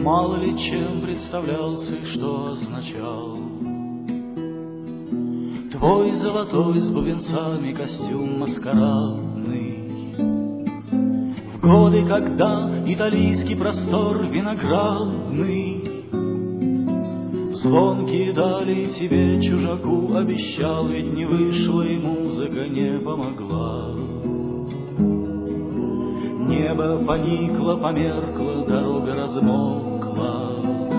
Мало ли чем представлялся и что означал твой золотой с бубенцами костюм маскарадный. В годы, когда италийский простор виноградный звонкие дали тебе, чужаку, обещал, ведь не вышла и музыка не помогла. Небо поникло, померкло, дорога размокла.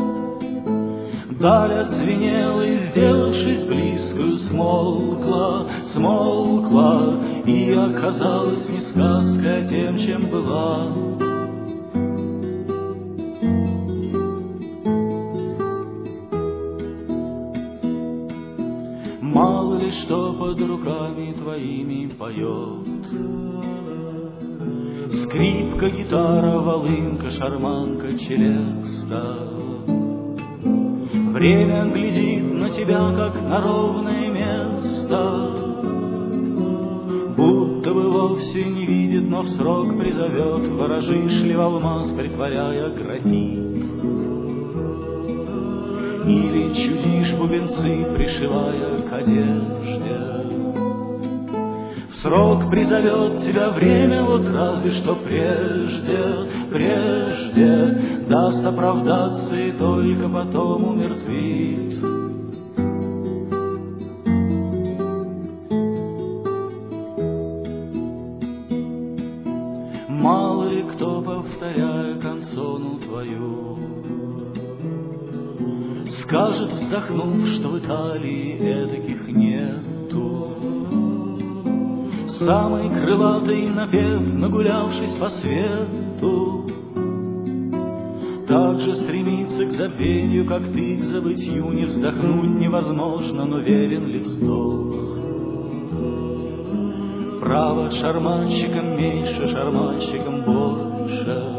Даль отзвенела и, сделавшись близкою, смолкла, смолкла, и оказалась не сказка, а тем, чем была. Мало ли что под руками твоими поет: скрипка, гитара, волынка, шарманка, челеста. Время глядит на тебя, как на ровное место, будто бы вовсе не видит, но в срок призовет. Ворожишь ли в алмаз, притворяя графит, или чудишь бубенцы, пришивая к одежде? В срок призовет тебя время, вот разве что прежде, прежде даст оправдаться и только потом умертвит. Мало ли кто, повторяя канцону твою, скажет, вздохнув, что в Италии эдаких нету. Самый крылатый напев, нагулявшись по свету, так же стремится к забвению, как ты к забытью. Не вздохнуть невозможно, но верен ли вздох? Право, шарманщикам меньше, шарманщикам больше.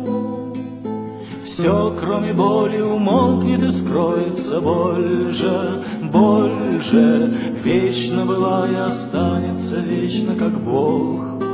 Все, кроме боли, умолкнет и скроется боль же, боль же. Вечно была и останется вечно, как Бог.